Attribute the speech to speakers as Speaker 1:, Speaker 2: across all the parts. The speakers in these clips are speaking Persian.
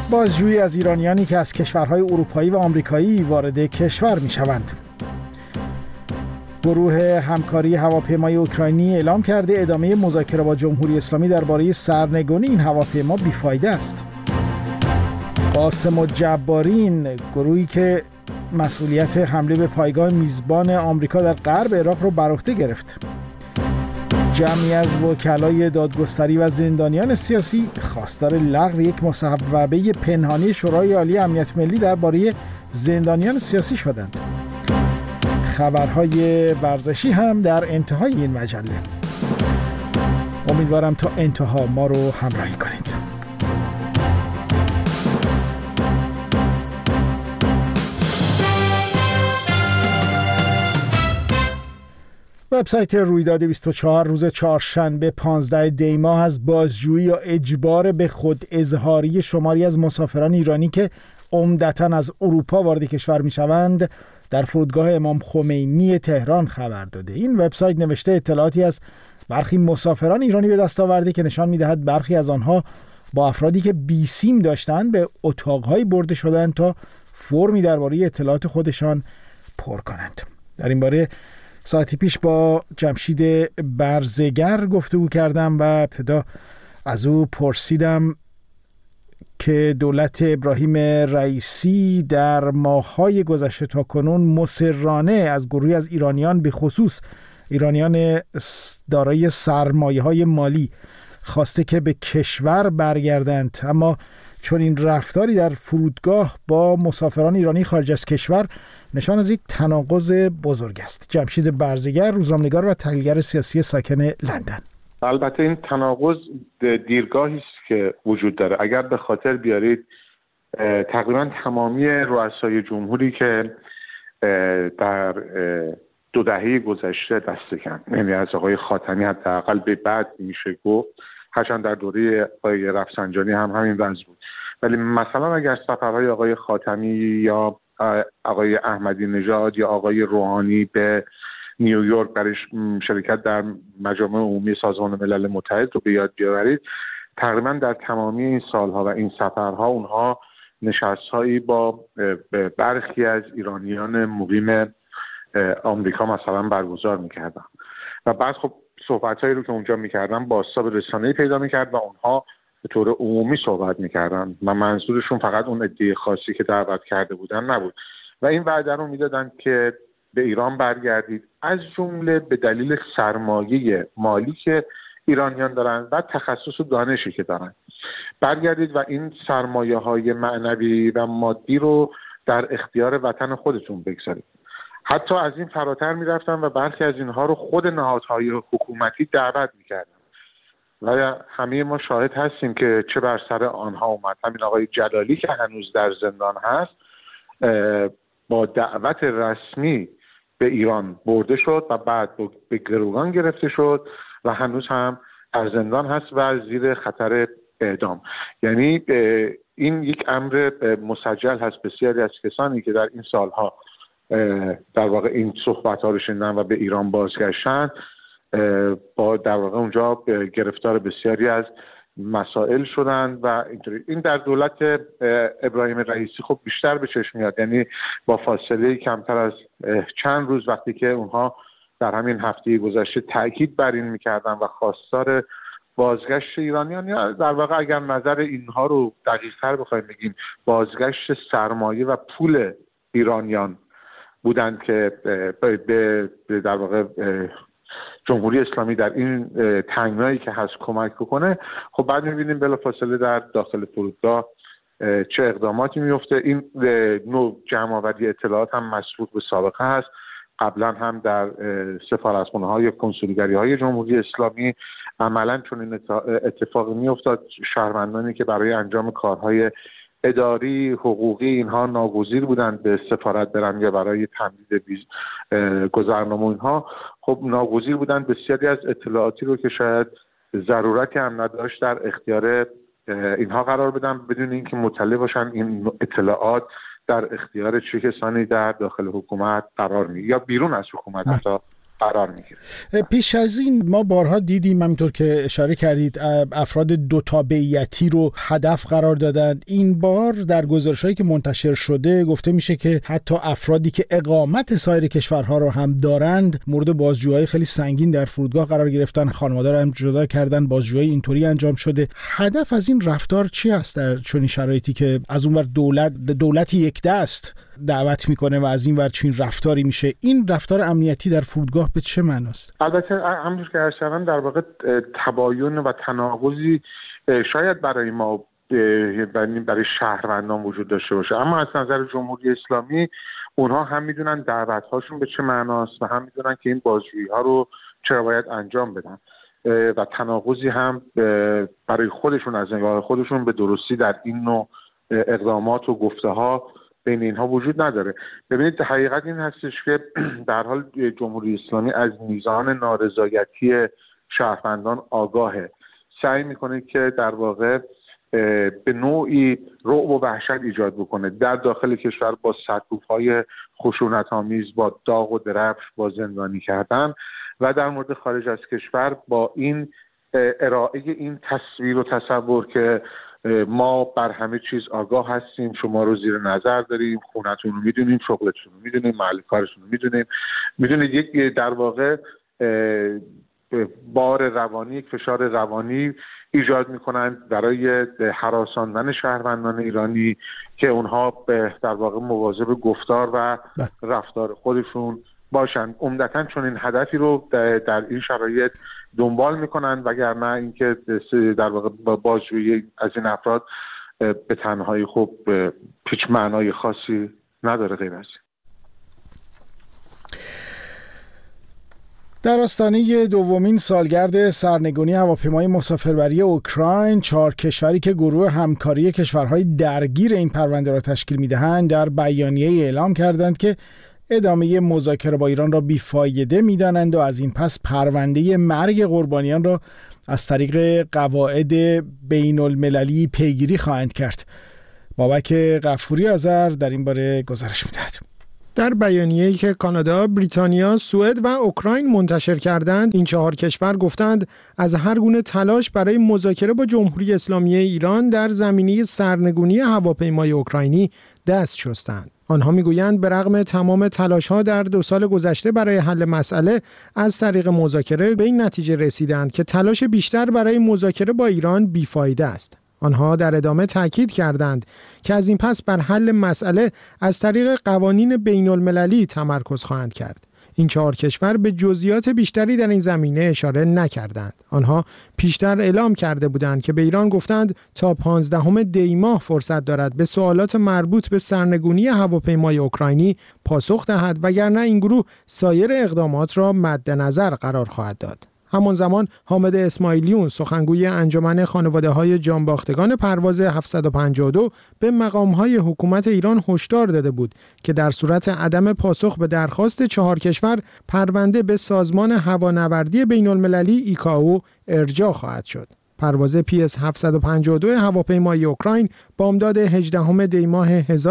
Speaker 1: بازجویی از ایرانیانی که از کشورهای اروپایی و آمریکایی وارد کشور می‌شوند. گروه همکاری هواپیمای اوکراینی اعلام کرده ادامه مذاکره با جمهوری اسلامی درباره سرنگونی این هواپیما بیفایده است. قاسم الجبارین، گروهی که مسئولیت حمله به پایگاه میزبان آمریکا در غرب عراق را بر عهده گرفت. جمعی از وکلای دادگستری و زندانیان سیاسی خواستار لغو یک مصوبه پنهانی شورای عالی امنیت ملی درباره زندانیان سیاسی شدند. خبرهای ورزشی هم در انتهای این مجله. امیدوارم تا انتها ما رو همراهی کنید. وبسایت رویداد 24 روز چهارشنبه 15 دی ماه از بازجویی یا اجبار به خود اظهاری شماری از مسافران ایرانی که عمدتاً از اروپا وارد کشور می‌شوند در فرودگاه امام خمینی تهران خبر داده. این وبسایت نوشته اطلاعاتی از برخی مسافران ایرانی به دست آورده که نشان می‌دهد برخی از آنها با افرادی که بیسیم داشتند به اتاق‌های برده شدند تا فرمی درباره اطلاعات خودشان پر کنند. در این باره ساعتی پیش با جمشید برزگر گفتگو کردم و ابتدا از او پرسیدم که دولت ابراهیم رئیسی در ماه‌های گذشته تا کنون مصرانه از گروهی از ایرانیان به خصوص ایرانیان دارای سرمایه‌های مالی خواسته که به کشور برگردند، اما چون این رفتاری در فرودگاه با مسافران ایرانی خارج از کشور نشان از یک تناقض بزرگ است. جمشید برزگر، روزنامه‌نگار و تحلیلگر سیاسی ساکن لندن.
Speaker 2: البته این تناقض دیرگاهی است که وجود داره. اگر به خاطر بیارید تقریبا تمامی رؤسای جمهوری که در 2 دهه گذشته دست کم، یعنی از آقای خاتمی حداقل به بعد میشه گفت، هرچند در دوره آقای رفسنجانی هم همین وضع بود، ولی مثلا اگر سفرهای آقای خاتمی یا آقای احمدی نژاد یا آقای روحانی به نیویورک برای شرکت در مجامع عمومی سازمان ملل متحد رو به یاد بیاورید، تقریبا در تمامی این سالها و این سفرها اونها نشست‌هایی با برخی از ایرانیان مقیم آمریکا مثلا برگزار می‌کردن و بعد خب صحبت‌هایی رو که اونجا می‌کردن بازتاب رسانه‌ای پیدا می‌کرد و اونها به طور عمومی صحبت می‌کردن و منظورشون فقط اون عده خاصی که دعوت کرده بودن نبود و این وعده رو میدادن که به ایران برگردید، از جمله به دلیل سرمایه مالی که ایرانیان دارن و تخصص و دانشی که دارن برگردید و این سرمایه‌های معنوی و مادی رو در اختیار وطن خودتون بگذارید. حتی از این فراتر میرفتن و برخی از اینها رو خود نهادهای حکومتی دعوت میکردن و همه ما شاهد هستیم که چه بر سر آنها اومد. همین آقای جلالی که هنوز در زندان هست با دعوت رسمی به ایران برده شد و بعد به گروگان گرفته شد و هنوز هم در زندان هست و زیر خطر اعدام. یعنی این یک امر مسجل هست. بسیاری از کسانی که در این سالها در واقع این صحبت‌ها رو شنیدن و به ایران بازگشتن با در واقع اونجا گرفتار بسیاری از مسائل شدن و اینطوری. این در دولت ابراهیم رئیسی خب بیشتر به چشم میاد، یعنی با فاصله کمتر از چند روز وقتی که اونها در همین هفته گذشته تاکید بر این میکردن و خواستار بازگشت ایرانیان، یا در واقع اگر نظر اینها رو دقیق‌تر بخوایم بگیم بازگشت سرمایه و پول ایرانیان بودند که به در واقع جمهوری اسلامی در این تنگنایی که هست کمک بکنه، خب بعد می‌بینیم بلافاصله در داخل فرودگاه چه اقداماتی میفته. این نوع جمع‌آوری اطلاعات هم مسبوق به سابقه هست. قبلا هم در سفارتخانه‌ها یا کنسولگری‌های جمهوری اسلامی عملاً چون این اتفاقی می‌افتاد، شهروندانی که برای انجام کارهای اداری حقوقی اینها ناگزیر بودند به سفارت برن یا برای تمدید گذرنامه اینها، خب ناگزیر بودند بسیاری از اطلاعاتی رو که شاید ضرورتی هم نداشت در اختیار اینها قرار بدن بدون اینکه مطلع باشن این اطلاعات در اختیار چه کسانی در داخل حکومت قرار میگیره یا بیرون از حکومت حتی قرار میگیره.
Speaker 1: پیش از این ما بارها دیدیم، همینطور که اشاره کردید، افراد دو تابعیتی رو هدف قرار دادند. این بار در گزارش‌هایی که منتشر شده گفته میشه که حتی افرادی که اقامت سایر کشورها رو هم دارند مورد بازجویی خیلی سنگین در فرودگاه قرار گرفتن، خانواده رو هم جدا کردن، بازجویی اینطوری انجام شده. هدف از این رفتار چی است در چنین شرایطی که از اون ور دولت یک دست دعوت میکنه و از این ور چین رفتاری میشه؟ این رفتار امنیتی در فرودگاه به چه معناست؟
Speaker 2: البته همونجور که ارشدم در واقع تباین و تناقضی شاید برای ما برای شهروندان وجود داشته باشه، اما از نظر جمهوری اسلامی اونها هم میدونن دعوت‌هاشون به چه معناست و هم میدونن که این بازجویی‌ها رو چرا باید انجام بدن و تناقضی هم برای خودشون از نگاه خودشون به درستی در این نوع اقدامات و گفته‌ها بین اینها وجود نداره. ببینید حقیقت این هستش که در حال جمهوری اسلامی از میزان نارضایتی شهروندان آگاهه، سعی میکنه که در واقع به نوعی رعب و وحشت ایجاد بکنه در داخل کشور با سرکوب‌های خشونت‌آمیز، با داغ و درفش، با زندانی کردن، و در مورد خارج از کشور با این ارائه این تصویر و تصور که ما بر همه چیز آگاه هستیم، شما رو زیر نظر داریم، خونتون رو میدونیم، شغلتون رو میدونیم، محل کارتون رو میدونیم. میدونید یک در واقع بار روانی، یک فشار روانی ایجاد میکنند برای هراساندن شهروندان ایرانی که اونها در واقع مواظب گفتار و رفتار خودشون باشند. عمدتاً چون این هدفی رو در این شرایط دنبال میکنن، وگرنه اینکه در واقع بازجویی از این افراد به تنهایی خب هیچ معنای خاصی نداره غیر از این.
Speaker 1: در آستانه دومین سالگرد سرنگونی هواپیمای مسافربری اوکراین، 4 کشوری که گروه همکاری کشورهای درگیر این پرونده را تشکیل می‌دهند در بیانیه اعلام کردند که ادامه مذاکره با ایران را بیفایده می‌دانند و از این پس پرونده مرگ قربانیان را از طریق قواعد بین المللی پیگیری خواهند کرد. بابک غفوری آذر در این باره گزارش می‌دهد.
Speaker 3: در بیانیه‌ای که کانادا، بریتانیا، سوئد و اوکراین منتشر کردند، این 4 کشور گفتند از هر گونه تلاش برای مذاکره با جمهوری اسلامی ایران در زمینه سرنگونی هواپیمای اوکراینی دست شستند. آنها میگویند به رغم تمام تلاش‌ها در 2 سال گذشته برای حل مسئله از طریق مذاکره به این نتیجه رسیدند که تلاش بیشتر برای مذاکره با ایران بیفایده است. آنها در ادامه تاکید کردند که از این پس بر حل مسئله از طریق قوانین بین المللی تمرکز خواهند کرد. این 4 کشور به جزئیات بیشتری در این زمینه اشاره نکردند. آنها پیشتر اعلام کرده بودند که به ایران گفتند تا 15 دی ماه فرصت دارد به سوالات مربوط به سرنگونی هواپیمای اوکراینی پاسخ دهد، وگرنه این گروه سایر اقدامات را مد نظر قرار خواهد داد. همان زمان حامد اسماعیلیون، سخنگوی انجمن خانواده‌های جانباختگان پرواز 752، به مقام‌های حکومت ایران هشدار داده بود که در صورت عدم پاسخ به درخواست 4 کشور، پرونده به سازمان هوانوردی بین‌المللی ایکائو ارجاع خواهد شد. پرواز PS 752 هواپیمای اوکراین بامداد 18 دی ماه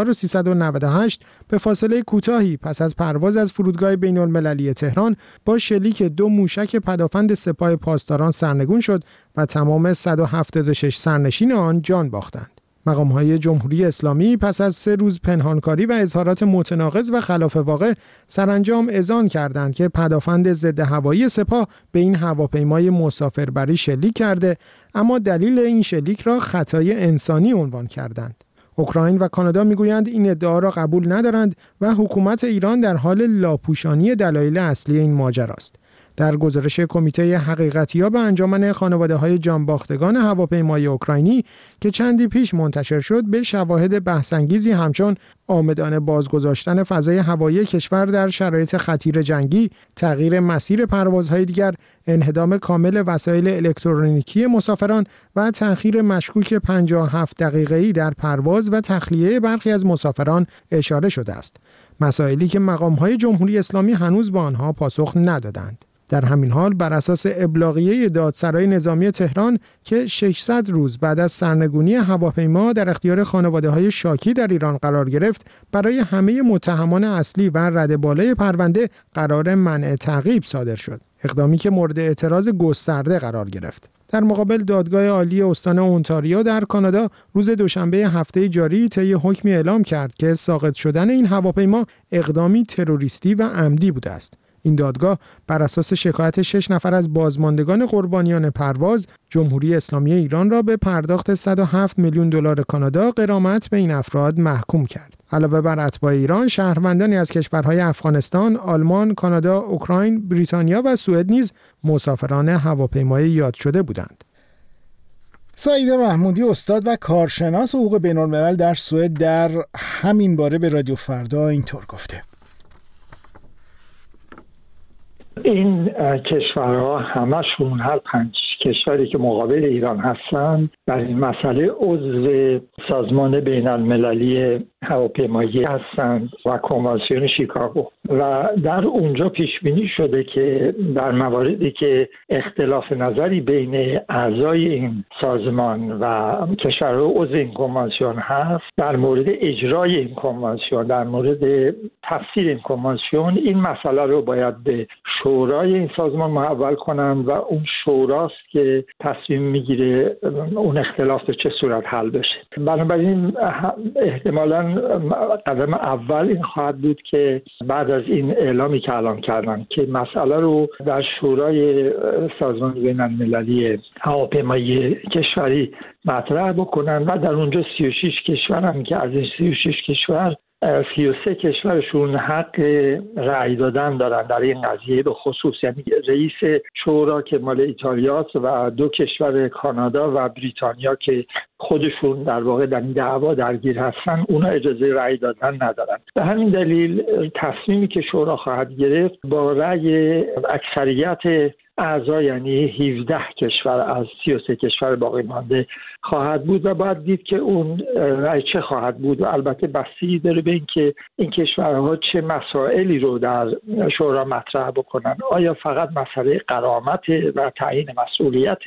Speaker 3: 1398 به فاصله کوتاهی پس از پرواز از فرودگاه بین‌المللی تهران با شلیک 2 موشک پدافند سپاه پاسداران سرنگون شد و تمام 176 سرنشین آن جان باختند. مقام‌های جمهوری اسلامی پس از 3 روز پنهانکاری و اظهارات متناقض و خلاف واقع سرانجام اذعان کردند که پدافند ضد هوایی سپاه به این هواپیمای مسافربری شلیک کرده، اما دلیل این شلیک را خطای انسانی عنوان کردند. اوکراین و کانادا میگویند این ادعا را قبول ندارند و حکومت ایران در حال لاپوشانی دلایل اصلی این ماجرا است. در گزارش کمیته حقیقتیاب انجمن خانواده‌های جانباختگان هواپیمای اوکراینی که چندی پیش منتشر شد، به شواهد بحث‌انگیزی همچون عامدانه بازگذاشتن فضای هوایی کشور در شرایط خطیر جنگی، تغییر مسیر پروازهای دیگر، انهدام کامل وسایل الکترونیکی مسافران و تأخیر مشکوک 57 دقیقه‌ای در پرواز و تخلیه برخی از مسافران اشاره شده است. مسائلی که مقام‌های جمهوری اسلامی هنوز با آنها پاسخ ندادند. در همین حال بر اساس ابلاغیه دادسرای نظامی تهران که 600 روز بعد از سرنگونی هواپیما در اختیار خانواده‌های شاکی در ایران قرار گرفت، برای همه متهمان اصلی و رده بالای پرونده قرار منع تعقیب صادر شد. اقدامی که مورد اعتراض گسترده قرار گرفت. در مقابل دادگاه عالی استان اونتاریو در کانادا روز دوشنبه هفته جاری طی حکمی اعلام کرد که ساقط شدن این هواپیما اقدامی تروریستی و عمدی بوده است. این دادگاه بر اساس شکایت 6 نفر از بازماندگان قربانیان پرواز، جمهوری اسلامی ایران را به پرداخت 107 میلیون دلار کانادا غرامت به این افراد محکوم کرد. علاوه بر اتباع ایران، شهروندانی از کشورهای افغانستان، آلمان، کانادا، اوکراین، بریتانیا و سوئد نیز مسافران هواپیمای یاد شده بودند.
Speaker 1: سعیده محمودی، استاد و کارشناس حقوق بین‌الملل در سوئد، در همین باره به رادیو فردا اینطور گفته:
Speaker 4: این کشورها همشون، هر 5 کشوری که مقابل ایران هستن، در این مسئله عضو سازمان بین المللی هواپیمایی هستند و کنوانسیون شیکاگو، و در اونجا پیش بینی شده که در مواردی که اختلاف نظری بین اعضای این سازمان و کشورها عضو این کنوانسیون هست، در مورد اجرای این کنوانسیون، در مورد تفسیر این کنوانسیون، این مسئله رو باید به شورای این سازمان محول کنند و اون شوراست که تصمیم میگیره اون اختلاف به چه صورت حل بشه. بنابراین احتمالاً قدم اول این خواهد بود که بعد از این اعلامی که الان کردن که مسئله رو در شورای سازمان بین المللی هواپیمایی کشوری مطرح بکنن و در اونجا 36 کشور هم که از این 36 کشور 33 کشورشون حق رأی دادن دارن در این قضیه به خصوص، یعنی رئیس شورا که مال ایتالیاست و 2 کشور کانادا و بریتانیا که خودشون در واقع در این دعوا درگیر هستن، اونا اجازه رأی دادن ندارن. به همین دلیل تصمیمی که شورا خواهد گرفت با رأی اکثریت اعضا، یعنی 17 کشور از 33 کشور باقی مانده خواهد بود و باید دید که اون رأی چه خواهد بود و البته بستگی داره به اینکه این کشورها چه مسائلی رو در شورا مطرح بکنن. آیا فقط مسئله غرامت و تعیین مسئولیت،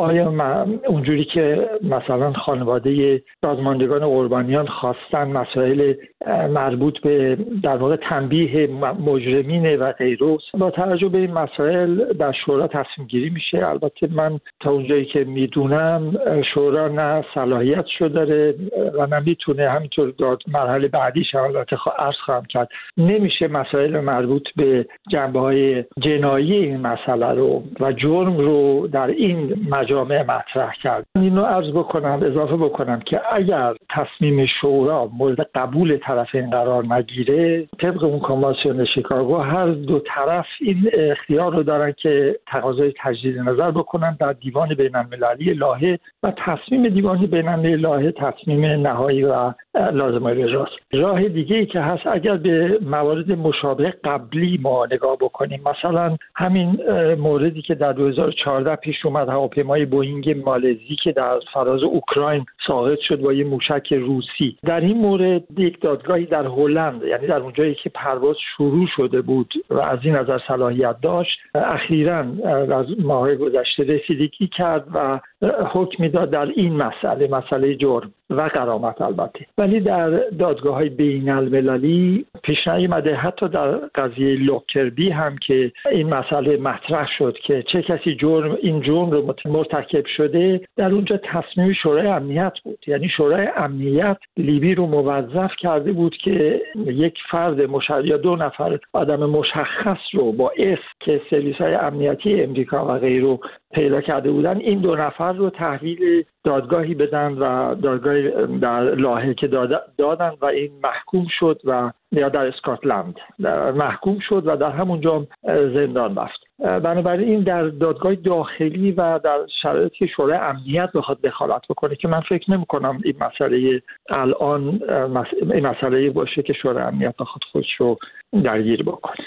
Speaker 4: آیا اونجوری که مثلا خانواده بازماندگان قربانیان خواستن مسائل مربوط به در واقع تنبیه مجرمین و غیره، با توجه به این مسائل در شورا تصمیم گیری میشه. البته من تا اونجایی که میدونم شورا نه صلاحیتشو داره و نه میتونه، همینطور مرحله بعدیش البته عرض خواهم کرد، نمیشه مسائل مربوط به جنبه‌های جنایی این مسئله رو و جرم رو در این مجامع مطرح کرد. اینو عرض بکنم، اضافه بکنم که اگر تصمیم شورا مورد قبول طرفین قرار نگیره، طبق اون کنوانسیون شیکاگو هر دو طرف این اختیار رو دارن که تقاضای تجدید نظر بکنن در دیوان بین‌المللی لاهه و تصمیم دیوان بین‌المللی لاهه تصمیم نهایی و لازم اجراست. راه دیگه ای که هست، اگر به موارد مشابه قبلی ما نگاه بکنیم، مثلا همین موردی که در 2014 پیش اومد، هواپیمای بوئینگ مالزی که در فراز اوکراین ساقط شد با یه موشک روسی، در این مورد یک دادگاهی در هلند، یعنی در اونجایی که پرواز شروع شده بود و از این نظر صلاحیت داشت، اخیراً از ماه گذشته رسیدگی کرد و حکمی داد در این مسئله جرم و غرامت. البته ولی در دادگاه‌های بین‌المللی پیش نیامده، حتی در قضیه لوکربی هم که این مسئله مطرح شد که چه کسی این جرم رو مرتکب شده، در اونجا تصمیم شورای امنیت بود. یعنی شورای امنیت لیبی رو موظف کرده بود که یک فرد یا 2 نفر آدم مشخص رو با اسم که سرویس‌های امنیتی امریکا و غیره پیدا کرده بودن، این 2 نفر رو تحویل دادگاهی بدن و دادگاه در لاهه که دادن و این محکوم شد و یا در اسکاتلند محکوم شد و در همونجا زندان رفت. بنابراین این در دادگاه داخلی و در شرایطی شورای امنیت بخواد دخالت بکنه که من فکر نمی کنم این مسئله الان این مسئله باشه که شورای امنیت بخواد خودش رو درگیر بکنه.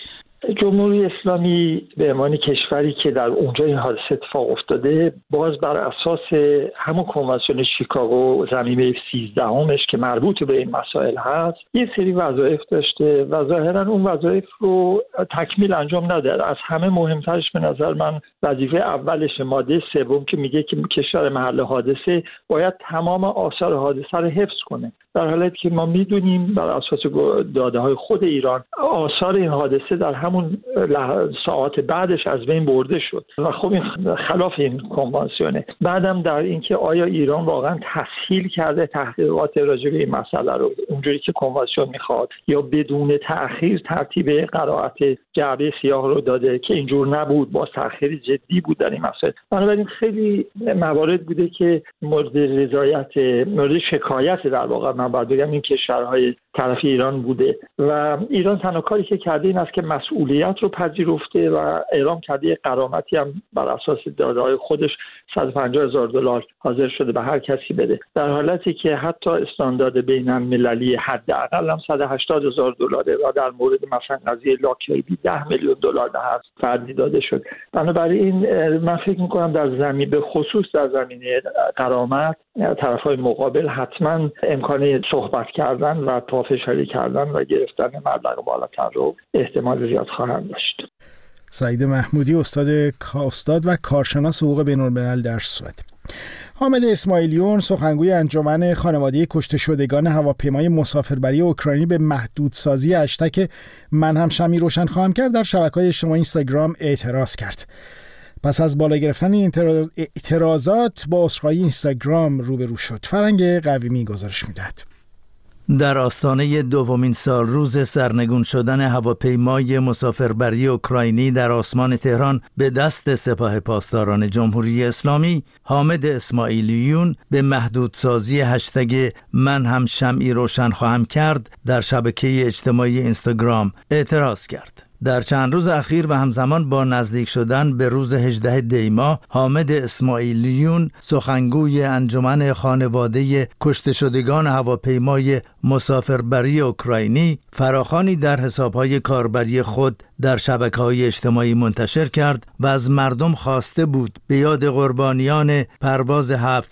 Speaker 4: جمهوری اسلامی به عنوان کشوری که در اونجا این حادثه اتفاق افتاده، باز بر اساس همون کنوانسیون شیکاگو ضمیمه 13 که مربوط به این مسائل هست یه سری وظایف داشته و ظاهرا اون وظایف رو تکمیل انجام نداده. از همه مهمترش به نظر من وظیفه اولش ماده 3 که میگه که کشور محل حادثه باید تمام آثار حادثه رو حفظ کنه، در حالی که ما میدونیم بر اساس داده های خود ایران آثار این حادثه در همون ساعات بعدش از بین برده شد و خب این خلاف این کنوانسیونه. بعدم در اینکه آیا ایران واقعا تسهیل کرده تحقیقات راجع به این مسئله رو اونجوری که کنوانسیون میخواد یا بدون تأخیر ترتیب قرائت جعبه سیاه رو داده که اینجور نبود، با تأخیر جدی بود در این مسئله. بنابراین خیلی موارد بوده که مورد رضایت، مورد شکایت در واقع من باید بگم این کشورهای طرف ایران بوده و ایران تنها کاری که کرده این است که مسئولیت رو پذیرفته و اعلام کرده غرامتی هم بر اساس داده‌های خودش $150,000 حاضر شده به هر کسی بده، در حالتی که حتی استاندارد بین‌المللی حداقل هم $180,000 و در مورد مثلا قضیه لاکربی $10 میلیون به هر فردی داده شد. بنابراین من فکر می‌کنم در زمین به خصوص در زمینه غرامت طرف‌های مقابل حتما امکان صحبت کردن و پافشاری کردن و گرفتن مبلغ بالاتر رو احتمال زیاد خواهند داشت.
Speaker 1: سعید محمودی، استاد و کارشناس حقوق بین‌الملل در سوئد. حامد اسماعیلیون، سخنگوی انجمن خانواده کشته شدگان هواپیمای مسافربری اوکراینی، به محدودسازی هشتگ من هم شمعی روشن خواهم کرد در شبکه‌های اجتماعی اینستاگرام اعتراض کرد. پس از بالا گرفتن این اعتراضات با عذرخواهی اینستاگرام روبرو شد. فرنگ قویمی گزارش می‌دهد.
Speaker 5: در آستانه دومین سال روز سرنگون شدن هواپیمای مسافربری اوکراینی در آسمان تهران به دست سپاه پاسداران جمهوری اسلامی، حامد اسماعیلیون به محدودسازی هشتگ من هم شمعی روشن خواهم کرد در شبکه اجتماعی اینستاگرام اعتراض کرد. در چند روز اخیر و همزمان با نزدیک شدن به روز 18 دی ماه، حامد اسماعیلیون، سخنگوی انجمن خانواده کشته شدگان هواپیمای مسافربری اوکراینی، فراخوانی در حساب‌های کاربری خود در شبکه‌های اجتماعی منتشر کرد و از مردم خواسته بود به یاد قربانیان پرواز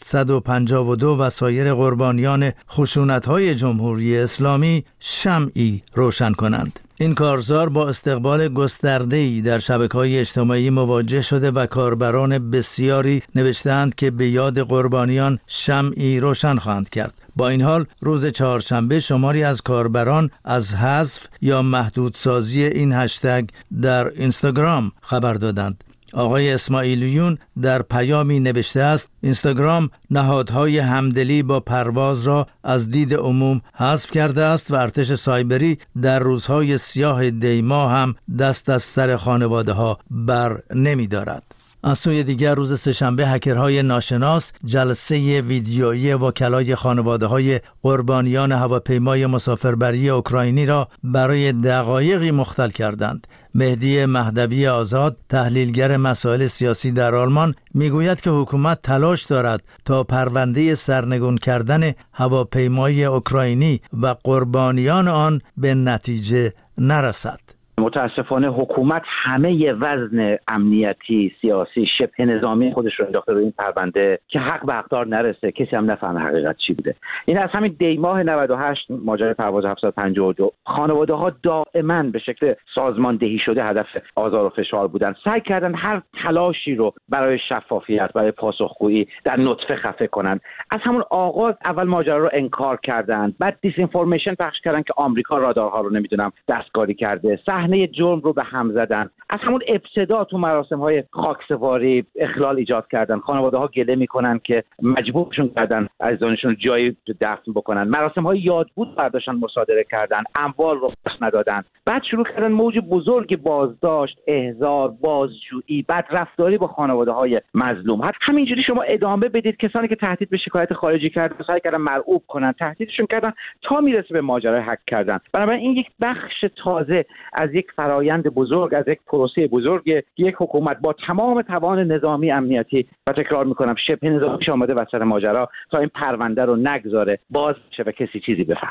Speaker 5: 752 و سایر قربانیان خشونت‌های جمهوری اسلامی شمعی روشن کنند. این کارزار با استقبال گسترده‌ای در شبکه‌های اجتماعی مواجه شده و کاربران بسیاری نوشتند که به یاد قربانیان شمعی روشن خواهند کرد. با این حال روز چهارشنبه شماری از کاربران از حذف یا محدودسازی این هشتگ در اینستاگرام خبر دادند. آقای اسماعیلیون در پیامی نوشته است: اینستاگرام نهادهای همدلی با پرواز را از دید عموم حذف کرده است و ارتش سایبری در روزهای سیاه دی ماه هم دست از سر خانواده ها بر نمی دارد. از سوی دیگر روز سه‌شنبه هکرهای ناشناس جلسه ویدیویی وکلای خانواده‌های قربانیان هواپیمای مسافربری اوکراینی را برای دقایقی مختل کردند. مهدی مهدوی آزاد، تحلیلگر مسائل سیاسی در آلمان، میگوید که حکومت تلاش دارد تا پرونده سرنگون کردن هواپیمای اوکراینی و قربانیان آن به نتیجه نرسد.
Speaker 6: متاسفانه حکومت همه وزن امنیتی، سیاسی، شبه نظامی خودش رو انداخته روی این پرونده که حق به حقدار نرسه، کسی هم نفهمه حقیقت چی بوده. این از همین دی ماه 98 ماجرای پرواز 752 خانواده ها دائما به شکل سازماندهی شده هدف آزار و فشار بودن. سعی کردن هر تلاشی رو برای شفافیت، برای پاسخگویی در نطفه خفه کنن. از همون آغاز اول ماجرا رو انکار کردن، بعد دیس اینفورمیشن پخش کردن که آمریکا رادارها رو نمیدونم دستکاری کرده، صحنه جرم رو به هم زدن. از همون ابتدا تو مراسم‌های خاکسپاری اخلال ایجاد کردن. خانواده‌ها گله می‌کنن که مجبورشون کردن عزیزانشون جایی دفن بکنن. مراسم‌های یادبود برداشتن، مصادره کردن، اموال رو پس ندادن. بعد شروع کردن موج بزرگ بازداشت، احضار، بازجویی، بدرفتاری با خانواده‌های مظلوم. همینجوری شما ادامه بدید. کسانی که تهدید به شکایت خارجی کردن سعی کردن مرعوب کنن، تهدیدشون کردن تا میرسه به ماجرای هک کردن. بنابراین این یک بخش تازه از یک فرایند بزرگ، از یک پروسه بزرگ، یک حکومت با تمام توان نظامی، امنیتی و تکرار میکنم شبه نظامیش آمده وسط ماجرا تا این پرونده رو نگذاره باز شه و کسی چیزی بفهمه.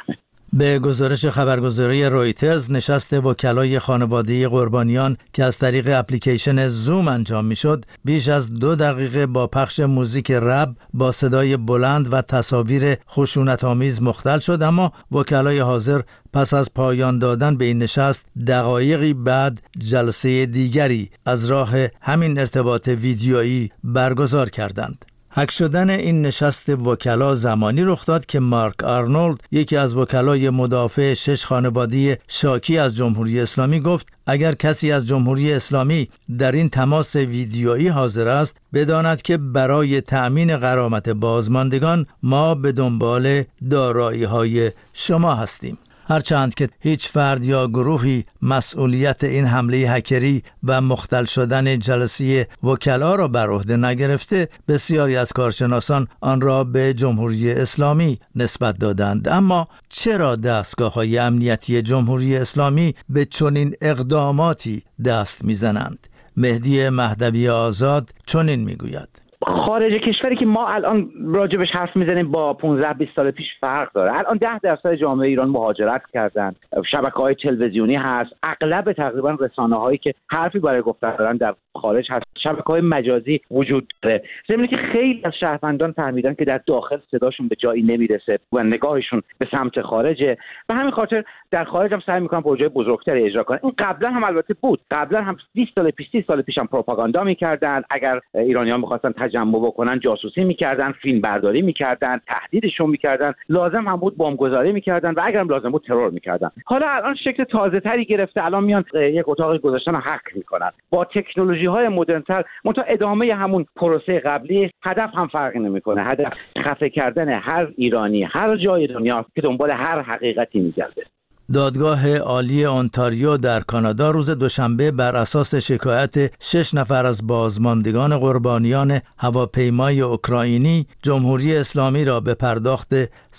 Speaker 5: به گزارش خبرگزاری رویترز، نشست وکلای خانواده قربانیان که از طریق اپلیکیشن زوم انجام میشد، بیش از 2 دقیقه با پخش موزیک رپ با صدای بلند و تصاویر خشونت‌آمیز مختل شد، اما وکلای حاضر پس از پایان دادن به این نشست دقایقی بعد جلسه دیگری از راه همین ارتباط ویدیویی برگزار کردند. هک شدن این نشست وکلا زمانی رخ داد که مارک آرنولد، یکی از وکلای مدافع 6 خانواده شاکی از جمهوری اسلامی، گفت اگر کسی از جمهوری اسلامی در این تماس ویدیویی حاضر است، بداند که برای تأمین غرامت بازماندگان ما به دنبال دارایی‌های شما هستیم. هرچند که هیچ فرد یا گروهی مسئولیت این حمله هکری و مختل شدن جلسه وکلا را بر عهده نگرفته، بسیاری از کارشناسان آن را به جمهوری اسلامی نسبت دادند. اما چرا دستگاه‌های امنیتی جمهوری اسلامی به چنین اقداماتی دست می‌زنند؟ مهدی مهدوی آزاد چنین می‌گوید:
Speaker 6: خارج کشوری که ما الان راجبش حرف میزنیم با 15-20 سال پیش فرق داره. الان 10% جامعه ایران مهاجرت کردن، شبکه‌های تلویزیونی هست، اغلب تقریبا رسانه‌هایی که حرفی برای گفتن دارن در خارج هست، شبکه‌های مجازی وجود داره. زمینی که خیلی از شهروندان فهمیدن که در داخل صداشون به جایی نمیرسه و نگاهشون به سمت خارجه، به همین خاطر در خارج هم سعی میکنن پروژه بزرگتری اجرا کنن. این قبلا هم البته بود، قبلا هم 20 سال پیش 30 سال پیش هم پروپاگاندا میکردن، اگر ایرانیان میخواستن تجمع بکنن جاسوسی میکردن، فیلم برداری میکردن، تهدیدشون میکردن، لازم هم بود بمبگذاری میکردن و اگرم لازم بود ترور میکردن. حالا الان شکل تازه تری گرفته، الان میان یک اتاقی گذاشتن و هک میکنن با تکنولوژی های مدرن تر، منتها ادامه همون پروسه قبلی. هدف هم فرقی نمیکنه، هدف خفه کردن هر ایرانی هر جای دنیا که دنبال هر حقیقتی میگرده.
Speaker 5: دادگاه عالی اونتاریو در کانادا روز دوشنبه بر اساس شکایت 6 نفر از بازماندگان قربانیان هواپیمای اوکراینی جمهوری اسلامی را به پرداخت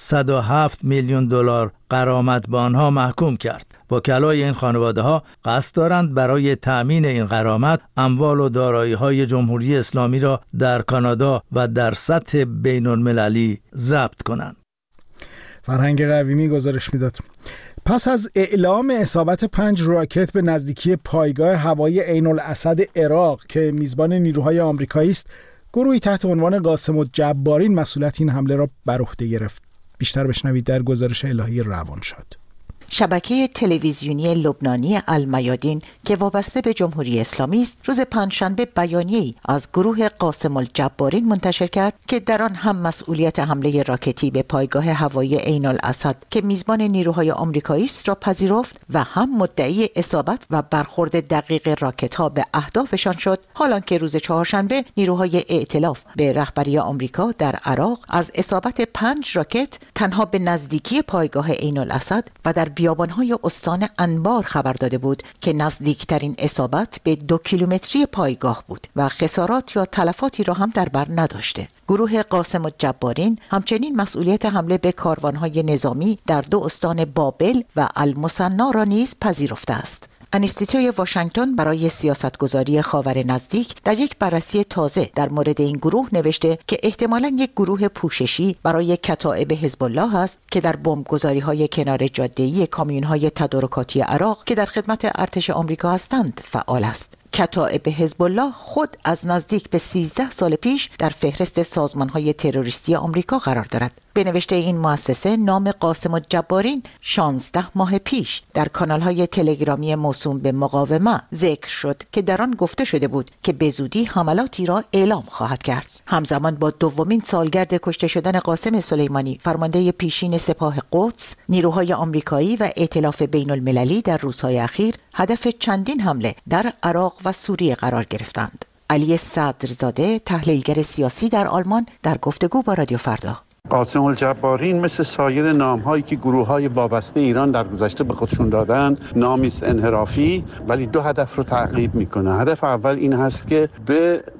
Speaker 5: 107 میلیون دلار غرامت به آنها محکوم کرد. وکلای این خانواده‌ها قصد دارند برای تأمین این غرامت اموال و دارایی‌های جمهوری اسلامی را در کانادا و در سطح بین‌المللی ضبط کنند.
Speaker 1: فرهنگ قویمی گزارش میداد. پس از اعلام اصابت 5 راکت به نزدیکی پایگاه هوایی عین الاسد عراق که میزبان نیروهای آمریکایی است، گروهی تحت عنوان قاسم الجبارین مسئولیت این حمله را بر عهده گرفت. بیشتر بشنوید در گزارش الهی روانشاد.
Speaker 7: شبکه تلویزیونی لبنانی المیادین که وابسته به جمهوری اسلامی است، روز پنجشنبه بیانیه‌ای از گروه قاسم الجبارین منتشر کرد که در آن هم مسئولیت حمله راکتی به پایگاه هوایی عین الاسد که میزبان نیروهای آمریکایی است را پذیرفت و هم مدعی اصابت و برخورد دقیق راکت‌ها به اهدافشان شد، حالانکه روز چهارشنبه نیروهای ائتلاف به رهبری آمریکا در عراق از اصابت 5 راکت تنها به نزدیکی پایگاه عین الاسد و در بیابان‌های استان انبار خبر داده بود که نزدیکترین اصابت به 2 کیلومتری پایگاه بود و خسارات یا تلفاتی را هم در بر نداشته. گروه قاسم الجبارین همچنین مسئولیت حمله به کاروان‌های نظامی در 2 استان بابل و المثنا را نیز پذیرفته است. انستیتوی واشنگتن برای سیاستگذاری خاور نزدیک در یک بررسی تازه در مورد این گروه نوشته که احتمالاً یک گروه پوششی برای کتائب حزب الله است که در بمبگذاری‌های کنار جاده‌ای کامیون‌های تدارکاتی عراق که در خدمت ارتش آمریکا هستند فعال است. کتائب حزب الله خود از نزدیک به 13 سال پیش در فهرست سازمان‌های تروریستی آمریکا قرار دارد. به نوشته این مؤسسه، نام قاسم الجبارین 16 ماه پیش در کانال‌های تلگرامی موسوم به مقاومه ذکر شد که در آن گفته شده بود که به زودی حملاتی را اعلام خواهد کرد. همزمان با دومین سالگرد کشته شدن قاسم سلیمانی، فرمانده پیشین سپاه قدس، نیروهای آمریکایی و ائتلاف بین‌المللی در روزهای اخیر هدف چندین حمله در عراق و سوریه قرار گرفتند. علی صدرزاده، تحلیلگر سیاسی در آلمان، در گفتگو با رادیو فردا:
Speaker 8: قاسم الجبارین مثل سایر نام‌هایی که گروه‌های وابسته ایران در گذشته به خودشون دادند، نامی است انحرافی، ولی 2 هدف رو تعقیب می‌کنه. هدف اول این هست که به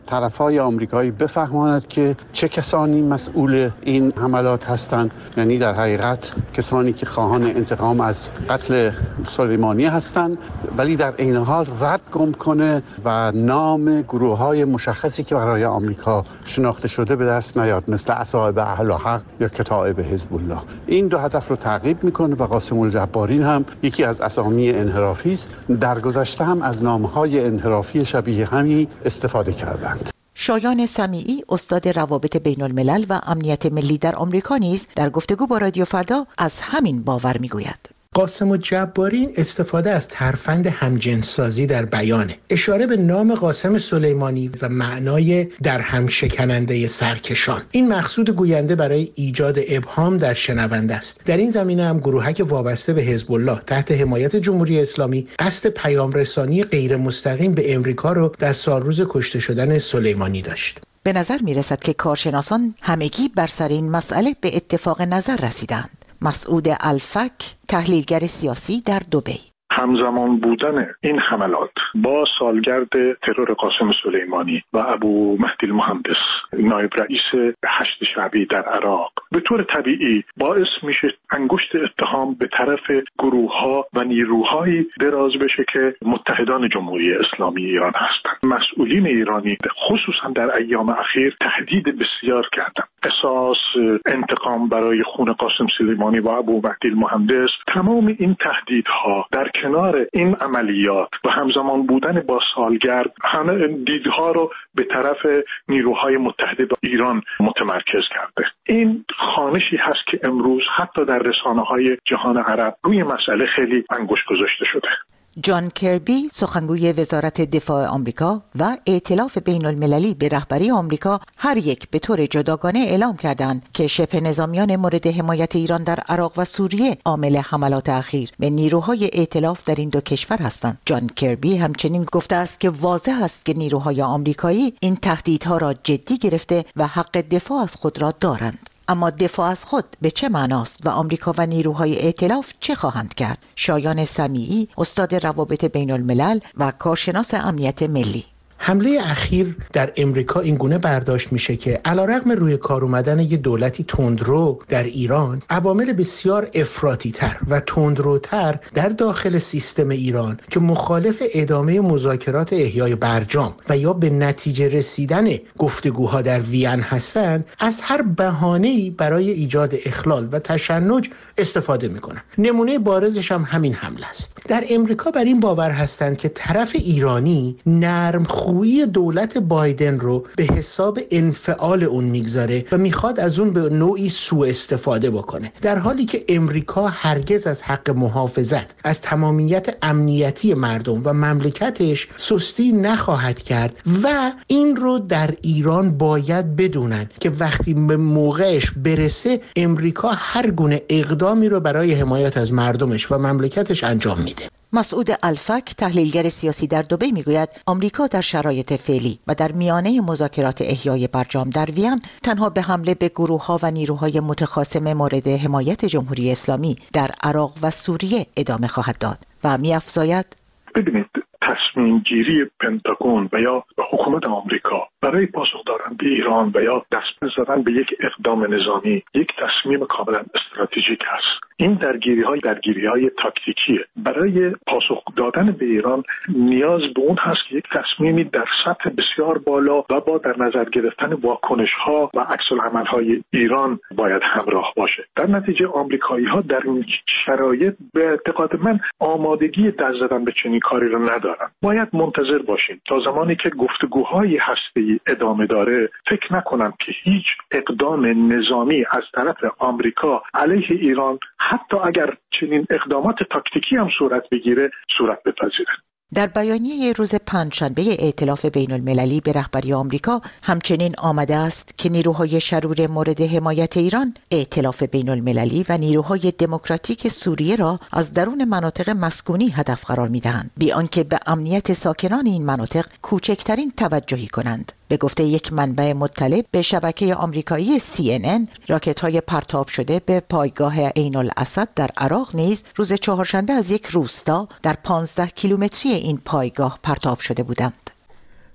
Speaker 8: طرفای آمریکایی بفهماند که چه کسانی مسئول این حملات هستند، یعنی در حقیقت کسانی که خواهان انتقام از قتل سلیمانی هستند، ولی در این حال رد گم کنه و نام گروه‌های مشخصی که برای آمریکا شناخته شده به دست نیاد، مثل اصحاب اهل حق یا کتائب حزب الله. این دو هدف رو تعقیب میکنه و قاسم الجبارین هم یکی از اسامی انحرافی است. در گذشته هم از نام‌های انحرافی شبیه همی استفاده کردند.
Speaker 7: شایان سمیعی استاد روابط بین الملل و امنیت ملی در آمریکا نیز در گفتگو با رادیو فردا از همین باور میگوید.
Speaker 9: قاسم الجبارین استفاده از ترفند همجنسسازی در بیانه، اشاره به نام قاسم سلیمانی و معنای در هم شکننده سرکشان. این مقصود گوینده برای ایجاد ابهام در شنونده است. در این زمینه هم گروهک وابسته به حزب الله تحت حمایت جمهوری اسلامی قصد پیام رسانی غیر مستقیم به امریکا را در سالروز کشته شدن سلیمانی داشت.
Speaker 7: به نظر می رسد که کارشناسان همگی بر سر این مسئله به اتفاق نظر رسیدند. مسعود الفک، تحلیلگر سیاسی در دبی:
Speaker 10: همزمان بودن این حملات با سالگرد ترور قاسم سلیمانی و ابو مهدی المهندس نایب رئیس حشد شعبی در عراق به طور طبیعی باعث میشه انگشت اتهام به طرف گروه‌ها و نیروهایی دراز بشه که متحدان جمهوری اسلامی ایران هستند. مسئولین ایرانی خصوصا در ایام اخیر تهدید بسیار کردند. قصاص، انتقام برای خون قاسم سلیمانی و ابو مهدی المهندس، تمام این تهدیدها در کنار این عملیات و همزمان بودن با سالگرد همه دیدها رو به طرف نیروهای متحد با ایران متمرکز کرده. این خوانشی هست که امروز حتی در رسانه‌های جهان عرب روی مسئله خیلی انگشت گذاشته شده.
Speaker 7: جان کربی، سخنگوی وزارت دفاع آمریکا و ائتلاف بین المللی به رهبری آمریکا، هر یک به طور جداگانه اعلام کردند که شبه نظامیان مورد حمایت ایران در عراق و سوریه عامل حملات اخیر به نیروهای ائتلاف در این دو کشور هستند. جان کربی همچنین گفته است که واضح است که نیروهای آمریکایی این تهدیدها را جدی گرفته و حق دفاع از خود را دارند. اما دفاع از خود به چه معناست و آمریکا و نیروهای ائتلاف چه خواهند کرد؟ شایان سمیعی، استاد روابط بین الملل و کارشناس امنیت ملی:
Speaker 9: حمله اخیر در امریکا این گونه برداشت میشه که علیرغم روی کار اومدن یه دولتی تندرو در ایران، عوامل بسیار افراطی تر و تندروتر در داخل سیستم ایران که مخالف ادامه مذاکرات احیای برجام و یا به نتیجه رسیدن گفتگوها در وین هستند، از هر بهانه‌ای برای ایجاد اخلال و تشنج استفاده میکنن. نمونه بارزش هم همین حمله است. در امریکا بر این باور هستند که طرف ایرانی نرم خویی دولت بایدن رو به حساب انفعال اون میگذاره و میخواد از اون به نوعی سوء استفاده بکنه، در حالی که امریکا هرگز از حق محافظت از تمامیت امنیتی مردم و مملکتش سستی نخواهد کرد و این رو در ایران باید بدونن که وقتی به موقعش برسه امریکا هر گونه اقدامی رو برای حمایت از مردمش و مملکتش انجام میده.
Speaker 7: مسعود الفک، تحلیلگر سیاسی در دبی میگوید آمریکا در شرایط فعلی و در میانه مذاکرات احیای برجام در وین تنها به حمله به گروه‌ها و نیروهای متخاصم مورد حمایت جمهوری اسلامی در عراق و سوریه ادامه خواهد داد و می‌افزاید:
Speaker 10: ببینید، تصمیم گیری پنتاگون و یا حکومت آمریکا برای پاسخ دادن به ایران و یا دست زدن به یک اقدام نظامی یک تصمیم کاملا استراتژیک است. این درگیری‌های تاکتیکیه. برای پاسخ دادن به ایران نیاز به اون هست که یک تصمیمی در سطح بسیار بالا و با در نظر گرفتن واکنش‌ها و عکس‌العمل‌های ایران باید همراه باشه. در نتیجه آمریکایی‌ها در این شرایط به اعتقاد من آمادگی دست زدن به چنین کاری را ندارن. باید منتظر باشیم تا زمانی که گفتگوهای هسته‌ای ادامه داره. فکر نکنم که هیچ اقدام نظامی از طرف آمریکا علیه ایران، حتی اگر چنین اقدامات تاکتیکی هم صورت بگیره، صورت بپذیره.
Speaker 7: در بیانیه روز پنجشنبه ائتلاف بین المللی به رهبری آمریکا همچنین آمده است که نیروهای شرور مورد حمایت ایران ائتلاف بین المللی و نیروهای دموکراتیک سوریه را از درون مناطق مسکونی هدف قرار می‌دهند، بی آنکه به امنیت ساکنان این مناطق کوچکترین توجهی کنند. به گفته یک منبع مطلع به شبکه آمریکایی CNN، راکت‌های پرتاب شده به پایگاه عین الاسد در عراق نیز روز چهارشنبه از یک روستا در 15 کیلومتری این پایگاه پرتاب شده بودند.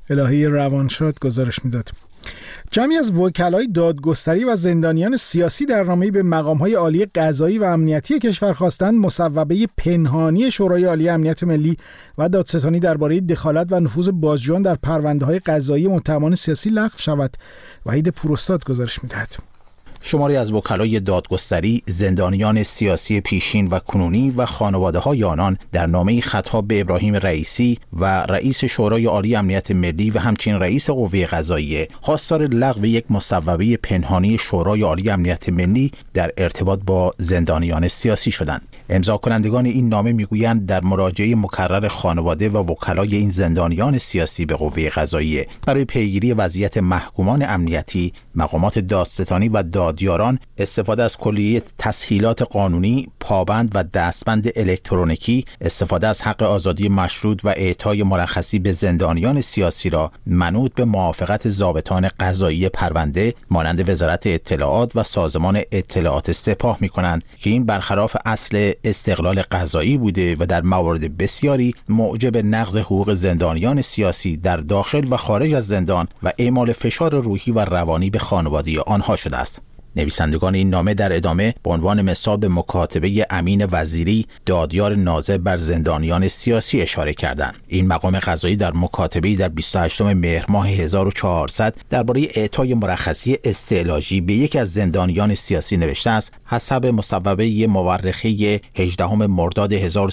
Speaker 1: الهی روانشاد گزارش میداد. جمعی از وکلای دادگستری و زندانیان سیاسی در نامه‌ای به مقام‌های عالی قضایی و امنیتی کشور خواستند مصوبه پنهانی شورای عالی امنیت ملی و دادستانی درباره دخالت و نفوذ بازجویان در پرونده‌های قضایی متهمان سیاسی لغو شود. وحید پوراستاد گزارش می‌دهد.
Speaker 11: شماری از وکلای دادگستری، زندانیان سیاسی پیشین و کنونی و خانواده‌های آنان در نامه‌ای خطاب به ابراهیم رئیسی و رئیس شورای عالی امنیت ملی و همچنین رئیس قوه قضاییه خواستار لغو یک مصوبه پنهانی شورای عالی امنیت ملی در ارتباط با زندانیان سیاسی شدند. امضا کنندگان این نامه میگویند در مراجعه مکرر خانواده و وکلای این زندانیان سیاسی به قوه قضاییه برای پیگیری وضعیت محکومان امنیتی، مقامات دادستانی و دادیاران استفاده از کلیه تسهیلات قانونی، پابند و دستبند الکترونیکی، استفاده از حق آزادی مشروط و اعطای مرخصی به زندانیان سیاسی را منوط به موافقت ضابطان قضایی پرونده مانند وزارت اطلاعات و سازمان اطلاعات سپاه می‌کنند که این برخلاف اصل استقلال قضایی بوده و در موارد بسیاری موجب نقض حقوق زندانیان سیاسی در داخل و خارج از زندان و اعمال فشار روحی و روانی به خانواده آنها شده است. نویسندگان این نامه در ادامه به عنوان مثال به مکاتبه امین وزیری دادیار ناظر بر زندانیان سیاسی اشاره کردند. این مقام قضایی در مکاتبه‌ای در 28 مهر ماه 1400 درباره اعطای مرخصی استعلاجی به یکی از زندانیان سیاسی نوشته است: حسب مصوبه مورخه 18 مرداد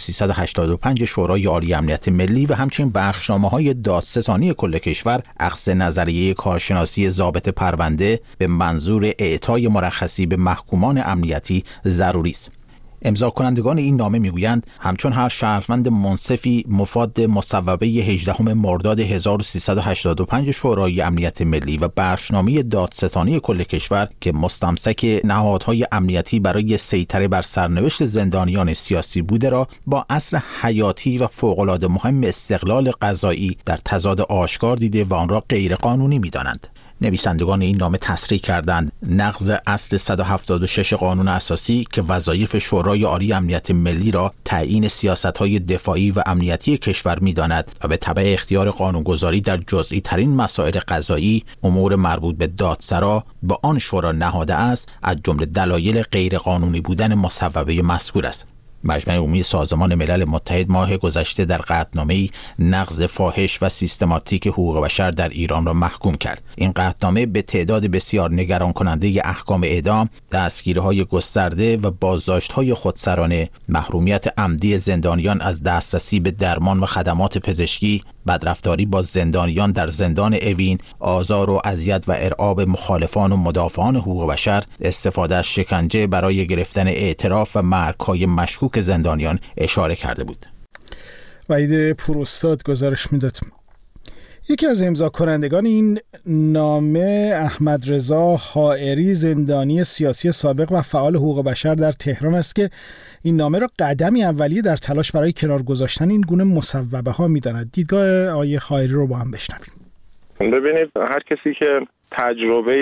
Speaker 11: 1385 شورای عالی امنیت ملی و همچنین بخشنامه‌های دادستانی کل کشور، اخذ نظریه کارشناسی ضابط پرونده به منظور اعطای مرخصی به محکومان امنیتی ضروری است. امضا کنندگان این نامه میگویند همچون هر شهروند منصفی مفاد مصوبه 18 مرداد 1385 شورای امنیت ملی و بخشنامه دادستانی کل کشور که مستمسک نهادهای امنیتی برای سیطره بر سرنوشت زندانیان سیاسی بوده را با اصل حیاتی و فوق‌العاده مهم استقلال قضایی در تضاد آشکار دیده و آن را غیر قانونی می‌دانند. نویسندگان این نامه تصریح کردند نقض اصل 176 قانون اساسی که وظایف شورای عالی امنیت ملی را تعیین سیاست‌های دفاعی و امنیتی کشور می‌داند و به تبع اختیار قانونگذاری در جزئی ترین مسائل قضایی امور مربوط به دادسرا با آن شورا نهاده است، از جمله دلایل غیر قانونی بودن مصوبه مذکور است. مجمع عمومی سازمان ملل متحد ماه گذشته در قطعنامه‌ای نقض فاحش و سیستماتیک حقوق بشر در ایران را محکوم کرد. این قطعنامه به تعداد بسیار نگران کننده احکام اعدام، دستگیری‌های گسترده و بازداشت‌های خودسرانه، محرومیت عمدی زندانیان از دسترسی به درمان و خدمات پزشکی، بدرفتاری با زندانیان در زندان اوین، آزار و اذیت و ارعاب مخالفان و مدافعان حقوق بشر، استفاده از شکنجه برای گرفتن اعتراف و مرگ‌های مشکوک زندانیان اشاره کرده بود.
Speaker 1: وحید پوراستاد گزارش میداد. یکی از امضا کنندگان این نامه احمد رضا حائری، زندانی سیاسی سابق و فعال حقوق بشر در تهران است که این نامه را قدمی اولیه در تلاش برای کنار گذاشتن این گونه مصوبه ها می‌داند. دیدگاه آقای حائری رو با هم بشنویم.
Speaker 12: ببینید، هر کسی که تجربه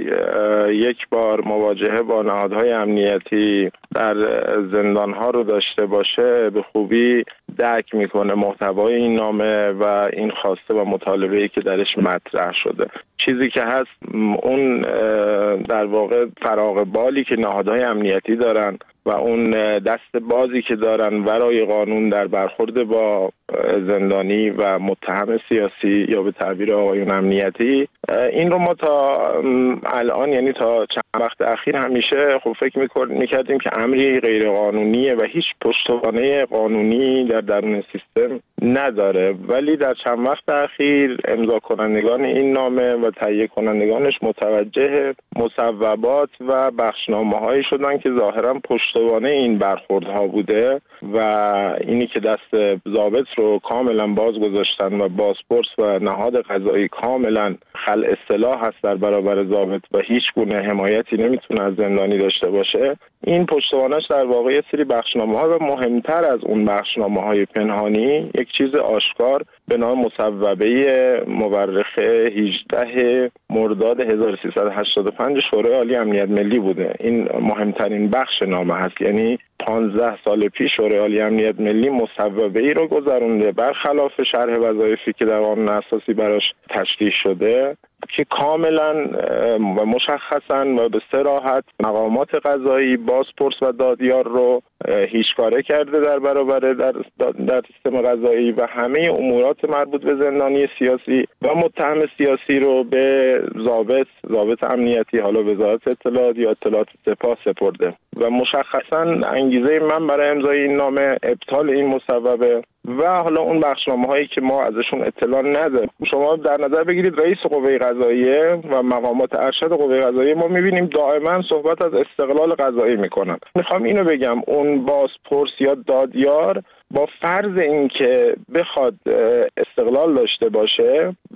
Speaker 12: یک بار مواجهه با نهادهای امنیتی در زندانها رو داشته باشه به خوبی درک میکنه محتوای این نامه و این خواسته و مطالبه‌ای که درش مطرح شده. چیزی که هست اون در واقع فراغ بالی که نهادهای امنیتی دارن و اون دست بازی که دارن ورای قانون در برخورد با زندانی و متهم سیاسی یا به تعبیر آقایون امنیتی، این رو ما تا الان، یعنی تا چند وقت اخیر همیشه خب فکر میکردیم که امری غیر قانونیه و هیچ پشتوانه قانونی در درون سیستم نداره، ولی در چند وقت اخیر امضا کنندگان این نامه و تهیه کنندگانش متوجه مصوبات و بخشنامه‌هایی شدن که ظاهرا پشتوانه این برخوردها بوده و اینی که دست ضابط رو کاملا باز گذاشتن و بازپرس و نهاد قضایی کاملا خلع سلاح هست در برابر ضابط و هیچ گونه حمایتی نمیتونه از زندانی داشته باشه. این پشتوانش در واقع یه سری بخشنامه‌ها و مهمتر از اون بخشنامه‌های پنهانی یک چیز آشکار به نام مصوبه مورخه 18 مرداد 1385 شورای عالی امنیت ملی بوده. این مهمترین بخش نامه هست، یعنی 15 سال پیش شورای عالی امنیت ملی مصوبه‌ای رو گذرونده برخلاف شرح وظایفی که در قانون اساسی براش تشریح شده که کاملا و مشخصا و به صراحت مقامات قضایی، بازپرس و دادیار رو هیچکاره کرده در برابر در سیستم قضایی و همه امورات مربوط به زندانی سیاسی و متهم سیاسی رو به ضابط امنیتی، حالا وزارت اطلاعات یا اطلاعات سپاه سپرده و مشخصا انگیزه من برای امضای این نامه ابطال این مصوبه و حالا اون بخشنامه هایی که ما ازشون اطلاع نداریم. شما در نظر بگیرید رئیس قوه قضاییه و مقامات ارشد قوه قضاییه ما میبینیم دائما صحبت از استقلال قضایی میکنن. میخوام اینو بگم اون بازپرس یا دادیار با فرض اینکه بخواد استقلال داشته باشه و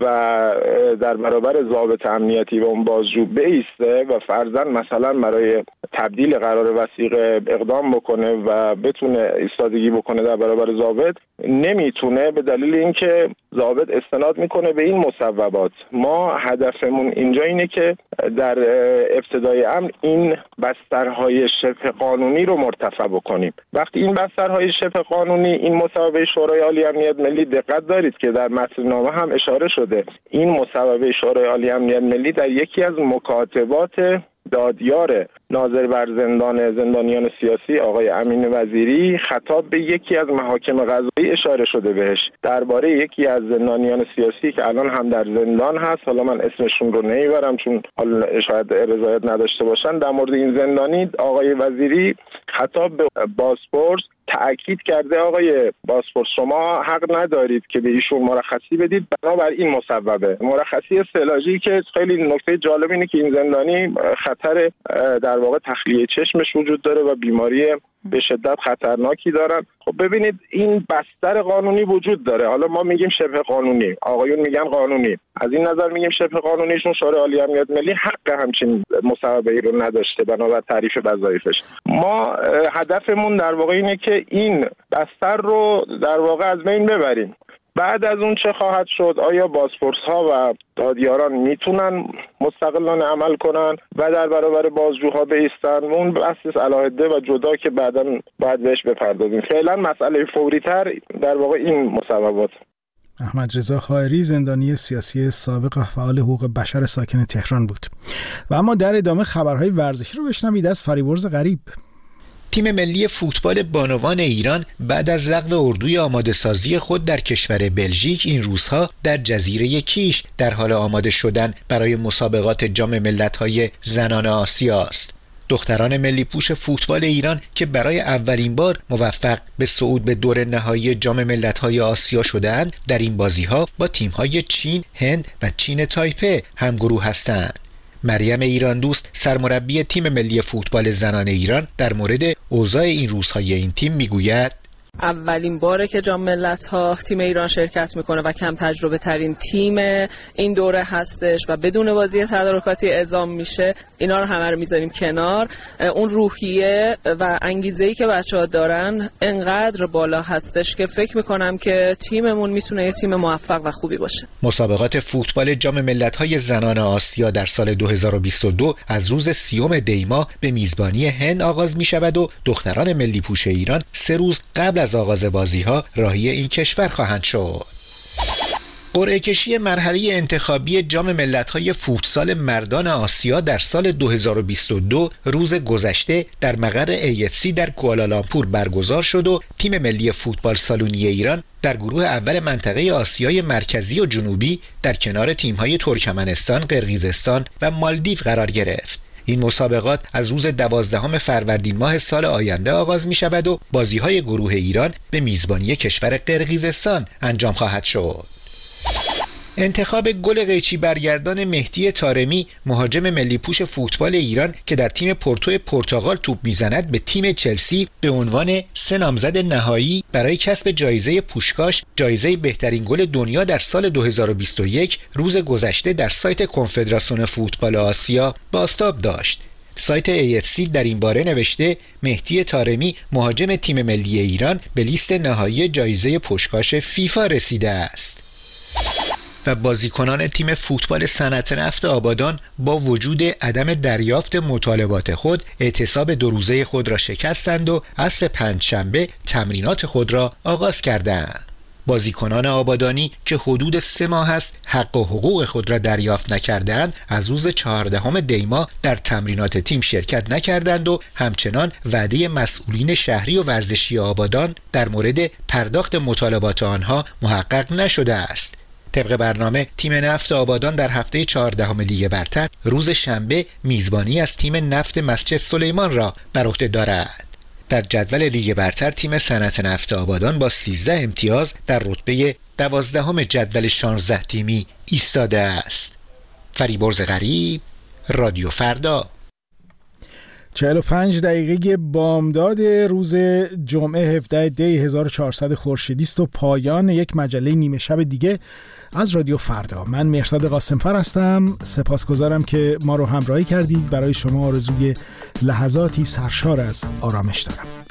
Speaker 12: در برابر ضابط امنیتی و اون بازجو بایسته و فرضاً مثلا برای تبدیل قرار وثیقه اقدام بکنه و بتونه ایستادگی بکنه در برابر ضابط، نمیتونه به دلیل اینکه ضابط استناد میکنه به این مصوبات. ما هدفمون اینجا اینه که در ابتدای امر این بسترهای شبه قانونی رو مرتفع بکنیم. وقتی این بسترهای شبه قانونی، این مصوبه شورای عالی امنیت ملی، دقت دارید که در متن نامه هم اشاره شده، این مصوبه شورای عالی امنیت ملی در یکی از مکاتبات دادیار ناظر بر زندانیان سیاسی آقای امین وزیری خطاب به یکی از محاکم قضایی اشاره شده بهش درباره یکی از زندانیان سیاسی که الان هم در زندان هست. حالا من اسمشون رو نمیبرم چون حالا شاید رضایت نداشته باشن. در مورد این زندانی آقای وزیری خطاب به بازپرس تأکید کرده آقای بازپرس شما حق ندارید که به ایشون مرخصی بدید بنابر این مصوبه. مرخصی استعلاجی که خیلی نکته جالب اینه که این زندانی خطر در واقع تخلیه چشمش وجود داره و بیماری به شدت خطرناکی دارن. خب ببینید این بستر قانونی وجود داره. حالا ما میگیم شبه قانونی، آقایون میگن قانونی. از این نظر میگیم شبه قانونیشون شورای عالی امنیت ملی حق همچین مصوبه‌ای رو نداشته بنابر تعریف وظایفش. ما هدفمون در واقع اینه که این بستر رو در واقع از بین ببریم. بعد از اون چه خواهد شد؟ آیا بازپرس ها و دادیاران میتونن مستقلانه عمل کنن و در برابر بازجوها بایستن؟ اون بحث علاهده و جدا که بعداً باید بهش بپردازیم. فعلا مسئله فوری تر در واقع این مصوبات.
Speaker 1: احمد رضا خائری، زندانی سیاسی سابق فعال حقوق بشر ساکن تهران بود. و اما در ادامه خبرهای ورزشی رو بشنوید از فریبرز غریب.
Speaker 13: تیم ملی فوتبال بانوان ایران بعد از لغو اردوی آماده سازی خود در کشور بلژیک این روزها در جزیره کیش در حال آماده شدن برای مسابقات جام ملت‌های زنان آسیا است. دختران ملی پوش فوتبال ایران که برای اولین بار موفق به صعود به دور نهایی جام ملت‌های آسیا شده‌اند، در این بازی‌ها با تیم‌های چین، هند و چین تایپه همگروه هستند. مریم ایران دوست، سرمربی تیم ملی فوتبال زنان ایران، در مورد اوضاع این روزهای این تیم میگوید:
Speaker 14: اولین باره که جام ملت‌ها تیم ایران شرکت میکنه و کم تجربه ترین تیم این دوره هستش و بدون بازی تدارکاتی اعزام میشه. اینا رو همه رو میذاریم کنار. اون روحیه و انگیزه‌ای که بچه‌ها دارن انقدر بالا هستش که فکر میکنم که تیممون میتونه یه تیم موفق و خوبی باشه.
Speaker 13: مسابقات فوتبال جام ملت‌های زنان آسیا در سال 2022 از روز 30 دی ماه به میزبانی هند آغاز میشود و دختران ملی پوش ایران 3 روز قبل از آغاز بازی‌ها راهی این کشور خواهند شد. قرعه کشی مرحله انتخابی جام ملت‌های فوتسال مردان آسیا در سال 2022 روز گذشته در مقر AFC در کوالالامپور برگزار شد و تیم ملی فوتبال سالونی ایران در گروه اول منطقه آسیای مرکزی و جنوبی در کنار تیم‌های ترکمنستان، قرقیزستان و مالدیو قرار گرفت. این مسابقات از روز 12 فروردین ماه سال آینده آغاز می شود و بازی‌های گروه ایران به میزبانی کشور قرقیزستان انجام خواهد شد. انتخاب گل قیچی برگردان مهدی طارمی، مهاجم ملی پوش فوتبال ایران که در تیم پورتو پرتغال توپ میزند، به تیم چلسی به عنوان 3 نامزد نهایی برای کسب جایزه پوشکاش، جایزه بهترین گل دنیا در سال 2021 روز گذشته در سایت کنفدراسیون فوتبال آسیا بازتاب داشت. سایت AFC در این باره نوشته مهدی طارمی، مهاجم تیم ملی ایران، به لیست نهایی جایزه پوشکاش فیفا رسیده است. و بازیکنان تیم فوتبال صنعت نفت آبادان با وجود عدم دریافت مطالبات خود اعتصاب 2 روزه خود را شکستند و عصر پنجشنبه تمرینات خود را آغاز کردند. بازیکنان آبادانی که حدود 3 ماه است حق و حقوق خود را دریافت نکردند، از روز 14 دی ماه در تمرینات تیم شرکت نکردند و همچنان وعده مسئولین شهری و ورزشی آبادان در مورد پرداخت مطالبات آنها محقق نشده است. طبق برنامه تیم نفت آبادان در هفته 14 لیگ برتر روز شنبه میزبانی از تیم نفت مسجد سلیمان را بر عهده دارد. در جدول لیگ برتر تیم صنعت نفت آبادان با 13 امتیاز در رتبه 12 جدول 16 تیمی ایستاده است. فریبرز غریب، رادیو فردا.
Speaker 1: 45 دقیقه بامداد روز جمعه 17 دی 1400 خورشیدی است و پایان یک مجله نیمه شب دیگه از رادیو فردا. من مهرزاد قاسمفر هستم. سپاسگزارم که ما رو همراهی کردید. برای شما آرزوی لحظاتی سرشار از آرامش دارم.